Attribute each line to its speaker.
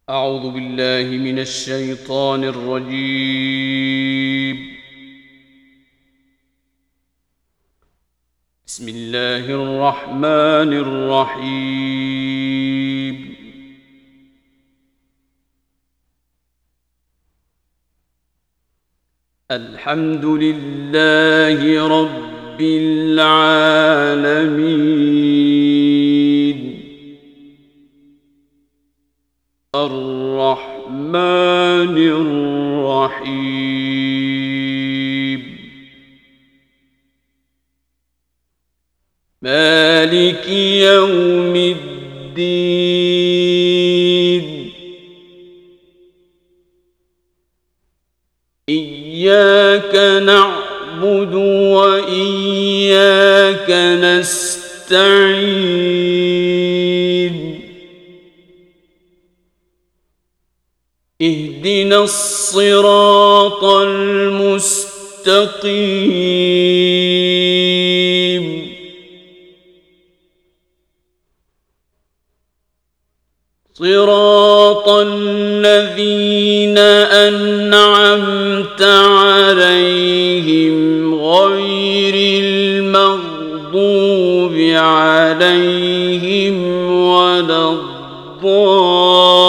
Speaker 1: أعوذ بالله من الشيطان الرجيم. بسم الله الرحمن الرحيم. الحمد لله رب العالمين، الرحمن الرحيم، مالك يوم الدين، إياك نعبد وإياك نستعين، اهدنا الصراط المستقيم، صراط الذين أنعمت عليهم غير المغضوب عليهم ولا الضالين.